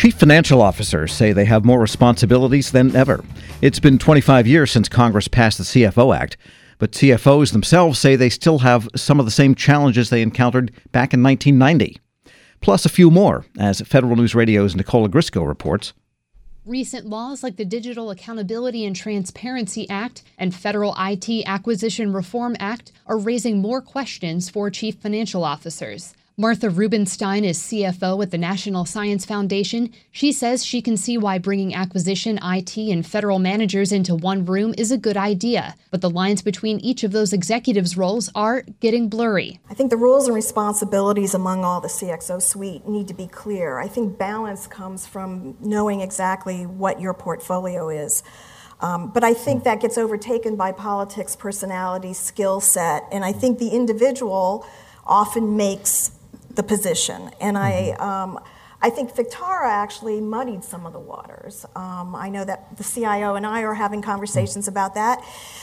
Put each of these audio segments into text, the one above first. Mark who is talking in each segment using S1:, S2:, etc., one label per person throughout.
S1: Chief financial officers say they have more responsibilities than ever. It's been 25 years since Congress passed the CFO Act, but CFOs themselves say they still have some of the same challenges they encountered back in 1990. Plus a few more, as Federal News Radio's Nicola Grisco reports.
S2: Recent laws like the Digital Accountability and Transparency Act and Federal IT Acquisition Reform Act are raising more questions for chief financial officers. Martha Rubenstein is CFO at the National Science Foundation. She says she can see why bringing acquisition, IT, and federal managers into one room is a good idea, but the lines between each of those executives' roles are getting blurry.
S3: I think the roles and responsibilities among all the CXO suite need to be clear. I think balance comes from knowing exactly what your portfolio is. But I think that gets overtaken by politics, personality, skill set, and I think the individual often makes the position. And I think Vectara actually muddied some of the waters. I know that the CIO and I are having conversations about that.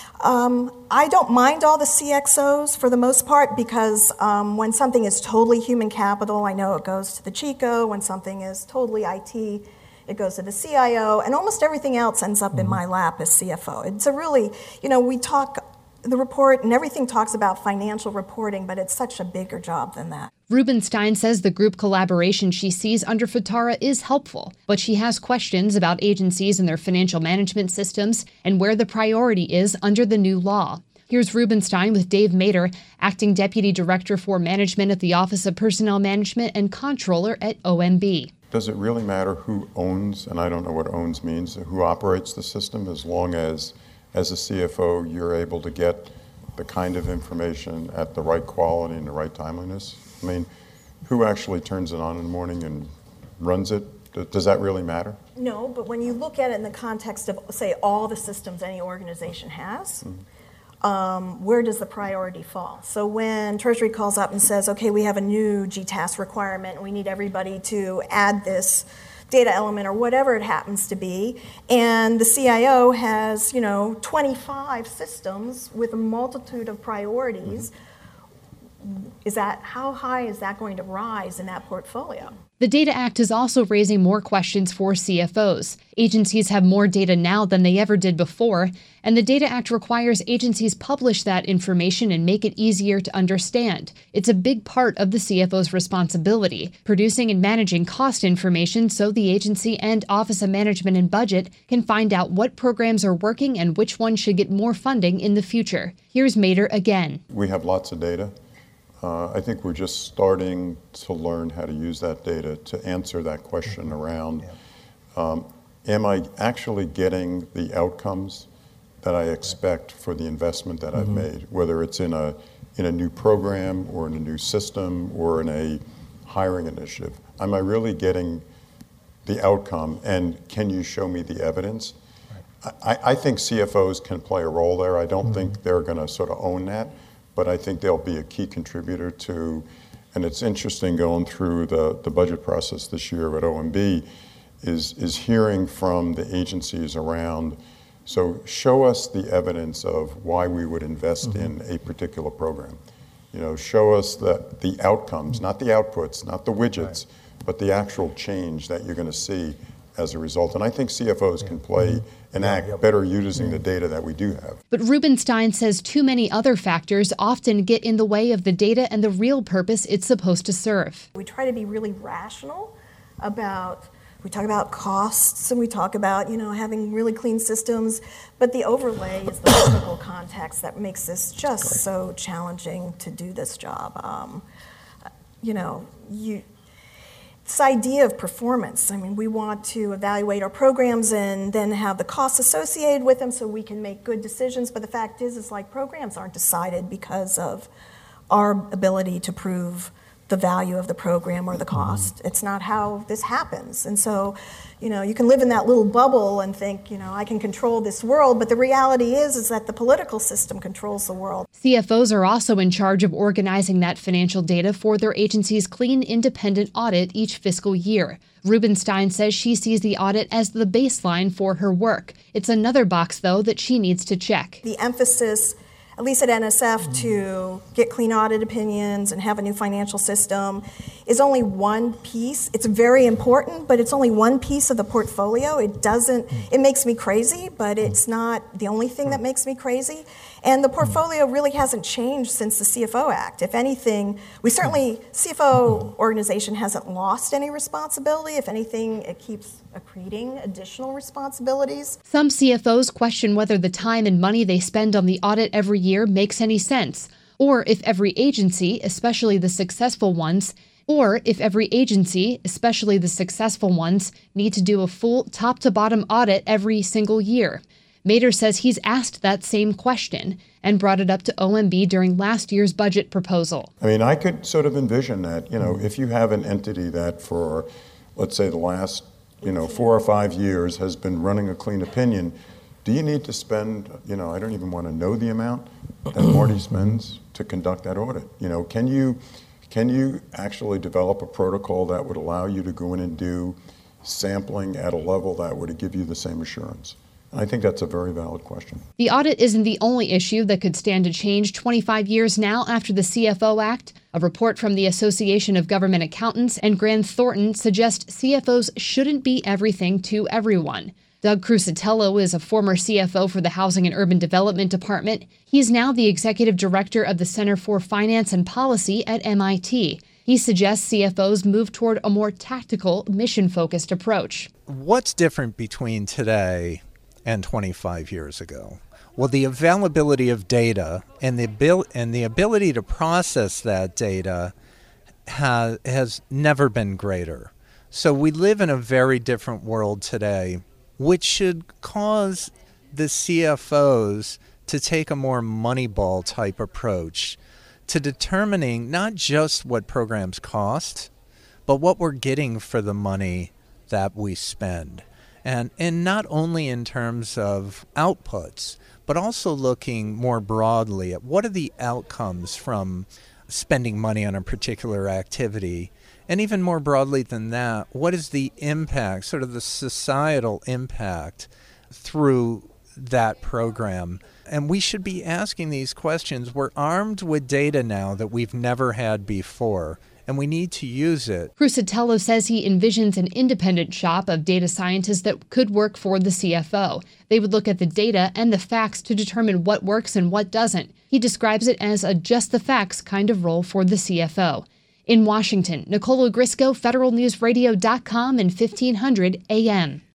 S3: I don't mind all the CXOs for the most part because when something is totally human capital, I know it goes to the CHICO. When something is totally IT, it goes to the CIO, and almost everything else ends up in my lap as CFO. It's a really, we talk, the report and everything talks about financial reporting, but it's such a bigger job than that.
S2: Rubenstein says the group collaboration she sees under Vectara is helpful, but she has questions about agencies and their financial management systems and where the priority is under the new law. Here's Rubenstein with Dave Mader, Acting Deputy Director for Management at the Office of Personnel Management and Comptroller at OMB.
S4: Does it really matter who owns, and I don't know what owns means, who operates the system, as long as a CFO you're able to get the kind of information at the right quality and the right timeliness? I mean, who actually turns it on in the morning and runs it? Does that really matter?
S3: No, but when you look at it in the context of, say, all the systems any organization has, where does the priority fall? So when Treasury calls up and says, okay, we have a new GTAS requirement and we need everybody to add this data element or whatever it happens to be, and the CIO has, 25 systems with a multitude of priorities, how high is that going to rise in that portfolio?
S2: The Data Act is also raising more questions for CFOs. Agencies have more data now than they ever did before, and the Data Act requires agencies publish that information and make it easier to understand. It's a big part of the CFO's responsibility, producing and managing cost information so the agency and Office of Management and Budget can find out what programs are working and which ones should get more funding in the future. Here's Mader again.
S4: We have lots of data. I think we're just starting to learn how to use that data to answer that question around, am I actually getting the outcomes that I expect for the investment that I've made, whether it's in a new program or in a new system or in a hiring initiative? Am I really getting the outcome, and can you show me the evidence? Right. I think CFOs can play a role there. I don't think they're going to sort of own that, but I think they'll be a key contributor to, and it's interesting going through the budget process this year at OMB, is hearing from the agencies around, so show us the evidence of why we would invest in a particular program. Show us the outcomes, not the outputs, not the widgets, but the actual change that you're going to see as a result. And I think CFOs can play an act better using the data that we do have.
S2: But Rubenstein says too many other factors often get in the way of the data and the real purpose it's supposed to serve.
S3: We try to be really rational we talk about costs and we talk about, having really clean systems, but the overlay is the political context that makes this just so challenging to do this job. This idea of performance, we want to evaluate our programs and then have the costs associated with them so we can make good decisions, but the fact is programs aren't decided because of our ability to prove the value of the program or the cost. It's not how this happens. And so, you can live in that little bubble and think, I can control this world, but the reality is that the political system controls the world.
S2: CFOs are also in charge of organizing that financial data for their agency's clean, independent audit each fiscal year. Rubenstein says she sees the audit as the baseline for her work. It's another box, though, that she needs to check.
S3: The emphasis at least at NSF, to get clean audit opinions and have a new financial system is only one piece. It's very important, but it's only one piece of the portfolio. It makes me crazy, but it's not the only thing that makes me crazy. And the portfolio really hasn't changed since the CFO Act. If anything, CFO organization hasn't lost any responsibility. If anything, it keeps accreting additional responsibilities.
S2: Some CFOs question whether the time and money they spend on the audit every year makes any sense, or if every agency, especially the successful ones, need to do a full top-to-bottom audit every single year. Mader says he's asked that same question and brought it up to OMB during last year's budget proposal.
S4: I mean, I could sort of envision that, if you have an entity that for, let's say, the last, 4 or 5 years has been running a clean opinion, do you need to spend, I don't even want to know the amount that Marty spends to conduct that audit? Can you actually develop a protocol that would allow you to go in and do sampling at a level that would give you the same assurance? I think that's a very valid question.
S2: The audit isn't the only issue that could stand to change 25 years now after the CFO Act. A report from the Association of Government Accountants and Grant Thornton suggests CFOs shouldn't be everything to everyone. Doug Crusatello is a former CFO for the Housing and Urban Development Department. He's now the executive director of the Center for Finance and Policy at MIT. He suggests CFOs move toward a more tactical, mission-focused approach.
S5: What's different between today and 25 years ago? Well, the availability of data and the ability to process that data has never been greater. So we live in a very different world today, which should cause the CFOs to take a more Moneyball type approach to determining not just what programs cost, but what we're getting for the money that we spend. And not only in terms of outputs, but also looking more broadly at what are the outcomes from spending money on a particular activity. And even more broadly than that, what is the impact, sort of the societal impact through that program? And we should be asking these questions. We're armed with data now that we've never had before, and we need to use it.
S2: Crusatello says he envisions an independent shop of data scientists that could work for the CFO. They would look at the data and the facts to determine what works and what doesn't. He describes it as a just the facts kind of role for the CFO. In Washington, Nicole Ogrysko, federalnewsradio.com and 1500 AM.